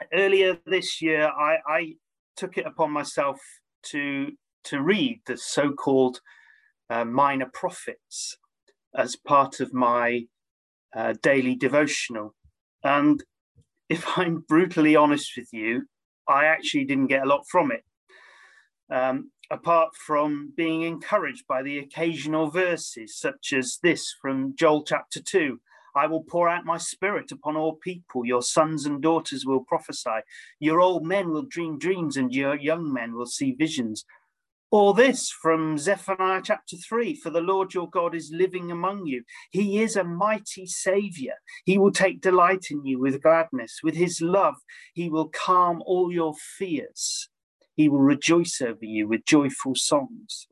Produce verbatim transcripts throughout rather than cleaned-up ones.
earlier this year, I, I took it upon myself to, to read the so-called uh, Minor Prophets as part of my uh, daily devotional. And if I'm brutally honest with you, I actually didn't get a lot from it. Um, apart from being encouraged by the occasional verses, such as this from Joel chapter two, I will pour out my spirit upon all people. Your sons and daughters will prophesy. Your old men will dream dreams and your young men will see visions. Or this from Zephaniah chapter three, for the Lord your God is living among you. He is a mighty Saviour. He will take delight in you with gladness. With his love, he will calm all your fears. He will rejoice over you with joyful songs.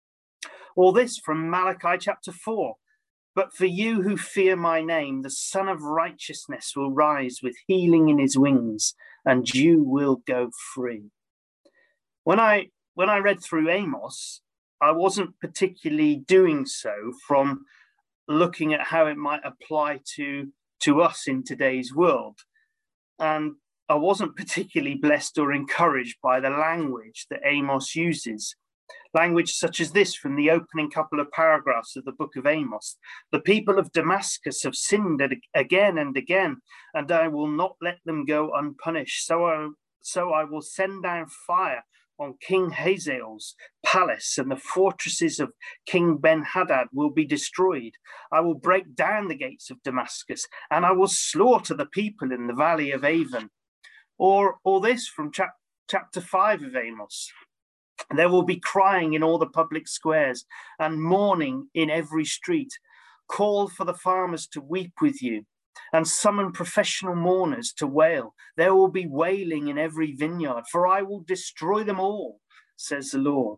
Or this from Malachi chapter four. But for you who fear my name, the Son of Righteousness will rise with healing in his wings, and you will go free. When I when I read through Amos, I wasn't particularly doing so from looking at how it might apply to, to us in today's world. And I wasn't particularly blessed or encouraged by the language that Amos uses. Language such as this from the opening couple of paragraphs of the book of Amos. The people of Damascus have sinned again and again, and I will not let them go unpunished. So I, so I will send down fire on King Hazael's palace, and the fortresses of King Ben-Hadad will be destroyed. I will break down the gates of Damascus, and I will slaughter the people in the valley of Avon. Or, or this from chap- chapter five of Amos. There will be crying in all the public squares and mourning in every street. Call for the farmers to weep with you and summon professional mourners to wail. There will be wailing in every vineyard, for I will destroy them all, says the Lord.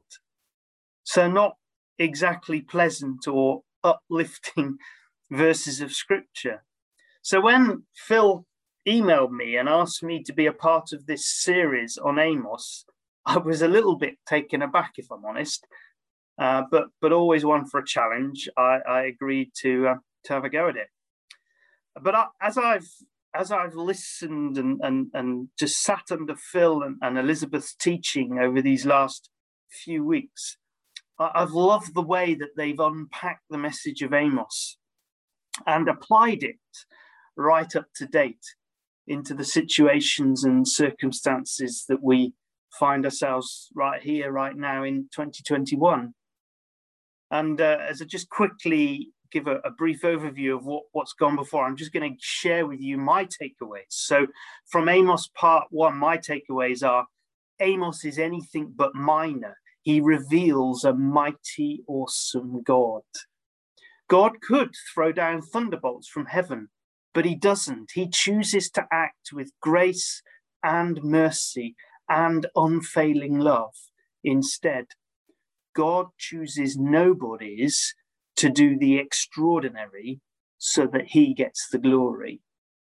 So not exactly pleasant or uplifting verses of scripture. So when Phil emailed me and asked me to be a part of this series on Amos, I was a little bit taken aback, if I'm honest, uh, but but always one for a challenge. I, I agreed to uh, to have a go at it. But I, as I've as I've listened and and, and just sat under Phil and, and Elizabeth's teaching over these last few weeks, I, I've loved the way that they've unpacked the message of Amos and applied it right up to date into the situations and circumstances that we find ourselves right here, right now in twenty twenty-one. And uh, as I just quickly give a, a brief overview of what, what's gone before, I'm just going to share with you my takeaways. So from Amos part one, my takeaways are: Amos is anything but minor. He reveals a mighty, awesome God. God could throw down thunderbolts from heaven, but he doesn't. He chooses to act with grace and mercy and unfailing love instead. God chooses nobodies to do the extraordinary so that he gets the glory.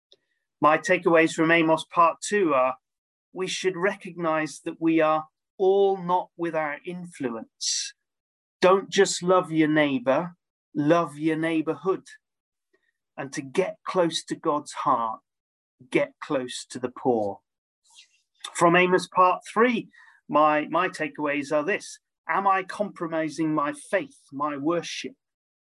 My takeaways from Amos part two are: we should recognize that we are all not without influence. Don't just love your neighbor, love your neighborhood. And to get close to God's heart, get close to the poor. From Amos part three, my, my takeaways are this: am I compromising my faith, my worship?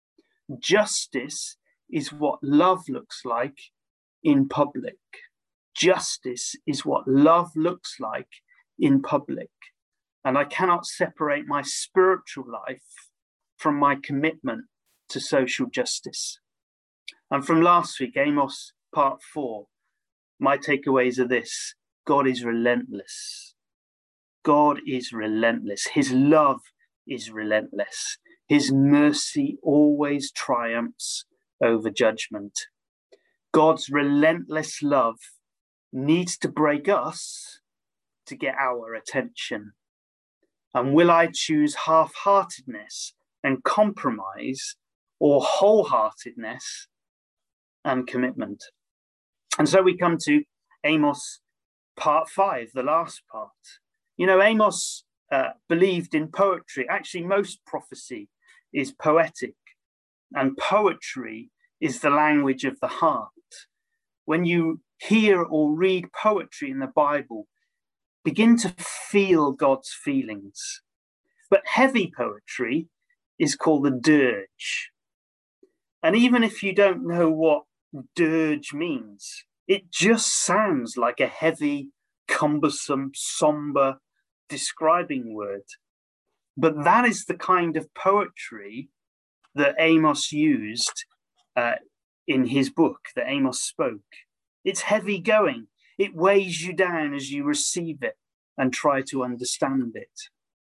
Justice is what love looks like in public. Justice is what love looks like in public. And I cannot separate my spiritual life from my commitment to social justice. And from last week, Amos part four, my takeaways are this: God is relentless. God is relentless. His love is relentless. His mercy always triumphs over judgment. God's relentless love needs to break us to get our attention. And will I choose half-heartedness and compromise, or wholeheartedness and commitment? And so we come to Amos part five, the last part. You know, Amos uh, believed in poetry. Actually, most prophecy is poetic, and poetry is the language of the heart. When you hear or read poetry in the Bible, begin to feel God's feelings. But heavy poetry is called the dirge. And even if you don't know what dirge means, it just sounds like a heavy, cumbersome, somber, describing word. But that is the kind of poetry that Amos used uh, in his book, that Amos spoke. It's heavy going. It weighs you down as you receive it and try to understand it.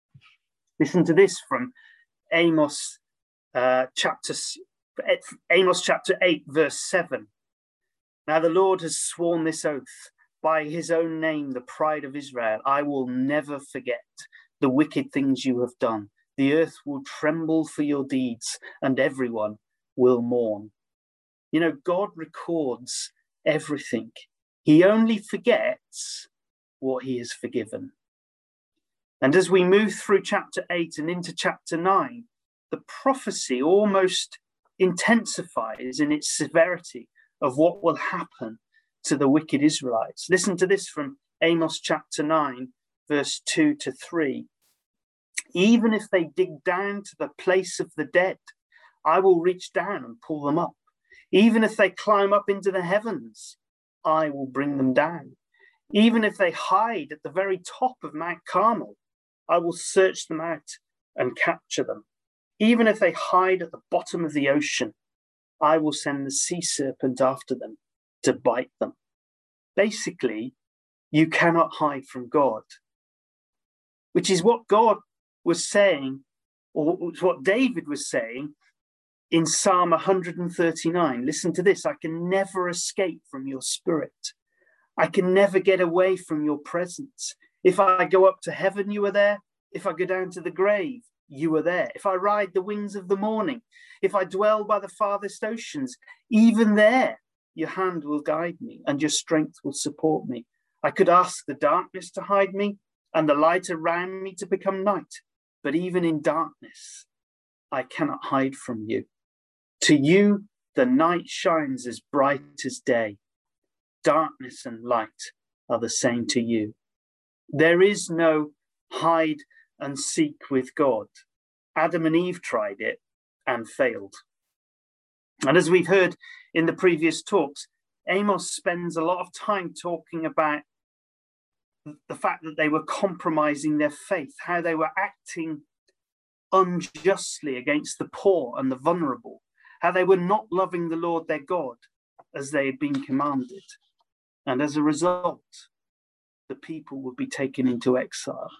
Listen to this from Amos uh, chapter Amos chapter eight, verse seven. Now the Lord has sworn this oath by his own name, the pride of Israel. I will never forget the wicked things you have done. The earth will tremble for your deeds, and everyone will mourn. You know, God records everything. He only forgets what he has forgiven. And as we move through chapter eight and into chapter nine, the prophecy almost intensifies in its severity of what will happen to the wicked Israelites. Listen to this from Amos chapter nine, verse two to three. Even if they dig down to the place of the dead, I will reach down and pull them up. Even if they climb up into the heavens, I will bring them down. Even if they hide at the very top of Mount Carmel, I will search them out and capture them. Even if they hide at the bottom of the ocean, I will send the sea serpent after them to bite them. Basically, you cannot hide from God, which is what God was saying, or what David was saying in Psalm one thirty-nine. Listen to this. I can never escape from your spirit. I can never get away from your presence. If I go up to heaven, you are there. If I go down to the grave, you are there. If I ride the wings of the morning, if I dwell by the farthest oceans, even there, your hand will guide me and your strength will support me. I could ask the darkness to hide me and the light around me to become night. But even in darkness, I cannot hide from you. To you, the night shines as bright as day. Darkness and light are the same to you. There is no hide and seek with God. Adam and Eve tried it and failed. And as we've heard in the previous talks, Amos spends a lot of time talking about the fact that they were compromising their faith, how they were acting unjustly against the poor and the vulnerable, how they were not loving the Lord their God as they had been commanded. And as a result, the people would be taken into exile.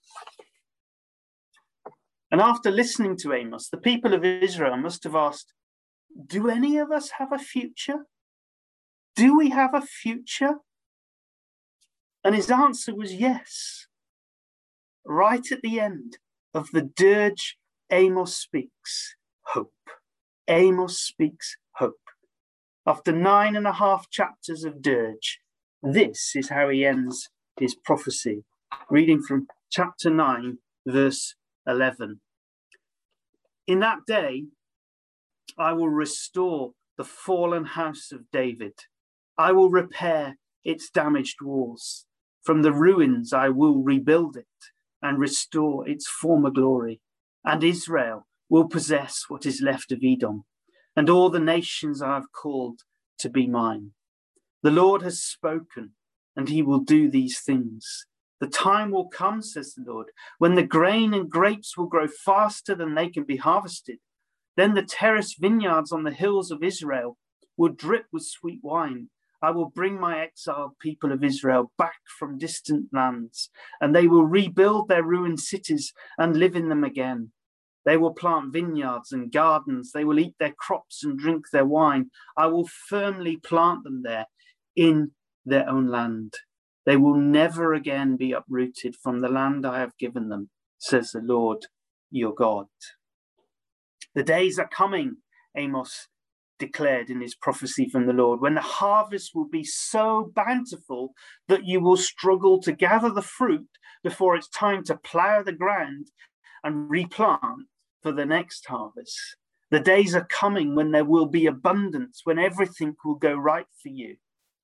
And after listening to Amos, the people of Israel must have asked, do any of us have a future? Do we have a future? And his answer was yes. Right at the end of the dirge, Amos speaks hope. Amos speaks hope. After nine and a half chapters of dirge, this is how he ends his prophecy. Reading from chapter nine, verse eleven. In that day, I will restore the fallen house of David. I will repair its damaged walls. From the ruins, I will rebuild it and restore its former glory. And Israel will possess what is left of Edom, and all the nations I have called to be mine. The Lord has spoken, and he will do these things. The time will come, says the Lord, when the grain and grapes will grow faster than they can be harvested. Then the terraced vineyards on the hills of Israel will drip with sweet wine. I will bring my exiled people of Israel back from distant lands, and they will rebuild their ruined cities and live in them again. They will plant vineyards and gardens. They will eat their crops and drink their wine. I will firmly plant them there in their own land. They will never again be uprooted from the land I have given them, says the Lord your God. The days are coming, Amos declared in his prophecy from the Lord, when the harvest will be so bountiful that you will struggle to gather the fruit before it's time to plough the ground and replant for the next harvest. The days are coming when there will be abundance, when everything will go right for you.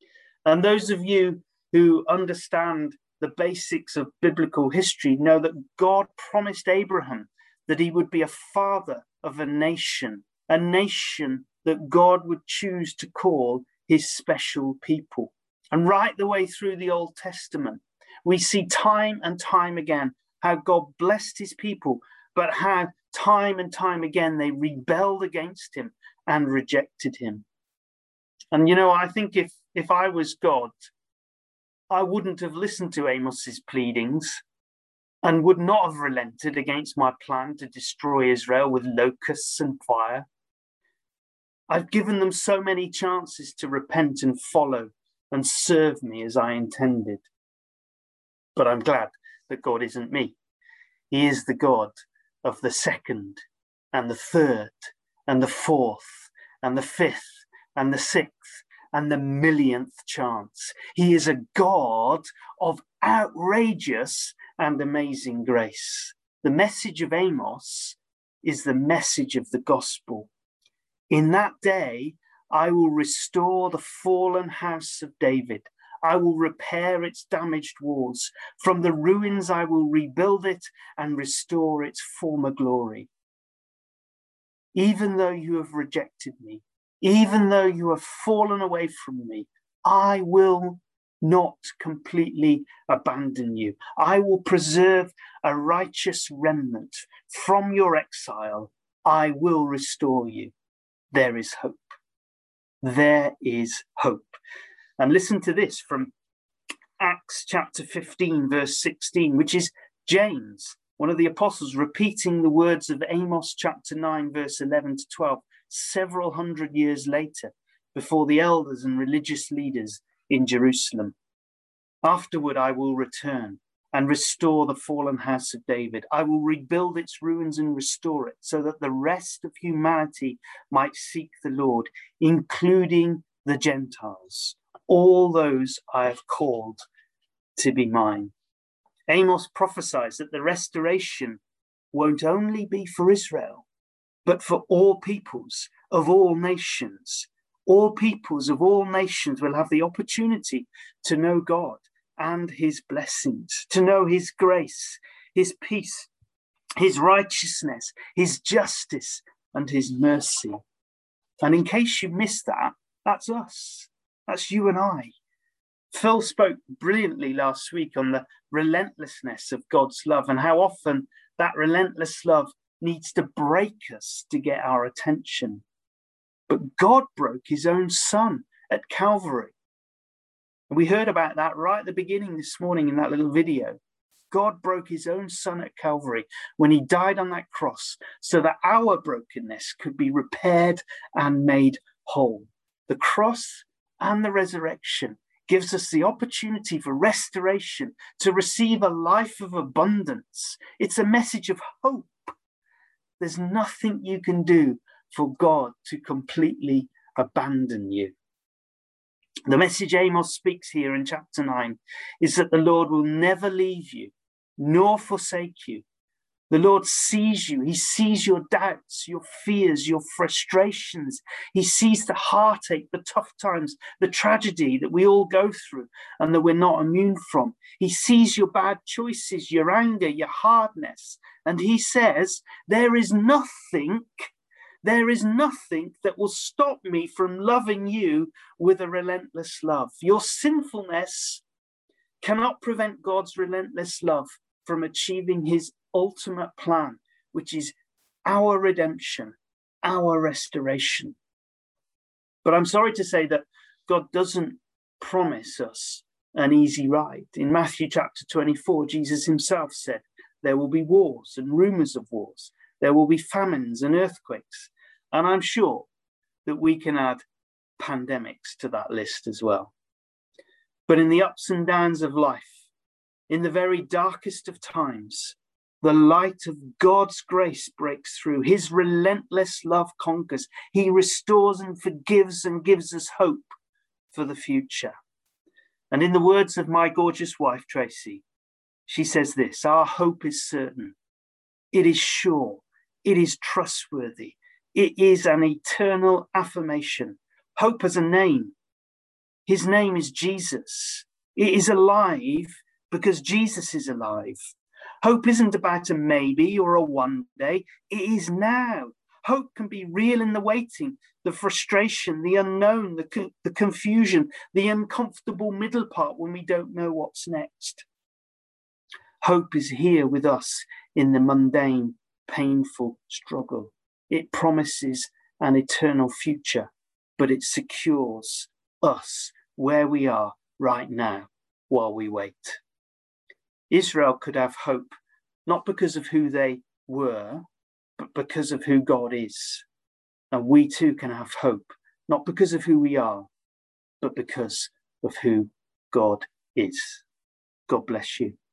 And those of you who understand the basics of biblical history know that God promised Abraham that he would be a father of a nation, a nation that God would choose to call his special people. And right the way through the Old Testament, we see time and time again how God blessed his people, but how time and time again they rebelled against him and rejected him. And, you know, I think if, if I was God, I wouldn't have listened to Amos's pleadings and would not have relented against my plan to destroy Israel with locusts and fire. I've given them so many chances to repent and follow and serve me as I intended. But I'm glad that God isn't me. He is the God of the second and the third and the fourth and the fifth and the sixth and the millionth chance. He is a God of outrageous and amazing grace. The message of Amos is the message of the gospel. In that day, I will restore the fallen house of David. I will repair its damaged walls. From the ruins, I will rebuild it and restore its former glory. Even though you have rejected me, even though you have fallen away from me, I will not completely abandon you. I will preserve a righteous remnant. From your exile, I will restore you. There is hope. There is hope. And listen to this from Acts chapter fifteen, verse sixteen, which is James, one of the apostles, repeating the words of Amos chapter nine, verse eleven to twelve, several hundred years later, before the elders and religious leaders in Jerusalem. Afterward, I will return and restore the fallen house of David. I will rebuild its ruins and restore it so that the rest of humanity might seek the Lord, including the Gentiles, all those I have called to be mine. Amos prophesies that the restoration won't only be for Israel, but for all peoples of all nations. All peoples of all nations will have the opportunity to know God and his blessings, to know his grace, his peace, his righteousness, his justice, and his mercy. And in case you missed that, that's us. That's you and I. Phil spoke brilliantly last week on the relentlessness of God's love and how often that relentless love needs to break us to get our attention. But God broke his own son at Calvary. And we heard about that right at the beginning this morning in that little video. God broke his own son at Calvary when he died on that cross so that our brokenness could be repaired and made whole. The cross and the resurrection gives us the opportunity for restoration, to receive a life of abundance. It's a message of hope. There's nothing you can do for God to completely abandon you. The message Amos speaks here in chapter nine is that the Lord will never leave you nor forsake you. The Lord sees you. He sees your doubts, your fears, your frustrations. He sees the heartache, the tough times, the tragedy that we all go through and that we're not immune from. He sees your bad choices, your anger, your hardness. And he says, there is nothing, there is nothing that will stop me from loving you with a relentless love. Your sinfulness cannot prevent God's relentless love from achieving his ultimate plan, which is our redemption, our restoration. But I'm sorry to say that God doesn't promise us an easy ride. In Matthew chapter twenty-four, Jesus himself said, there will be wars and rumors of wars. There will be famines and earthquakes. And I'm sure that we can add pandemics to that list as well. But in the ups and downs of life, in the very darkest of times, the light of God's grace breaks through. His relentless love conquers. He restores and forgives and gives us hope for the future. And in the words of my gorgeous wife, Tracy, she says this, our hope is certain. It is sure. It is trustworthy. It is an eternal affirmation. Hope has a name. His name is Jesus. It is alive because Jesus is alive. Hope isn't about a maybe or a one day. It is now. Hope can be real in the waiting, the frustration, the unknown, the, co- the confusion, the uncomfortable middle part when we don't know what's next. Hope is here with us in the mundane, painful struggle. It promises an eternal future, but it secures us where we are right now while we wait. Israel could have hope, not because of who they were, but because of who God is. And we too can have hope, not because of who we are, but because of who God is. God bless you.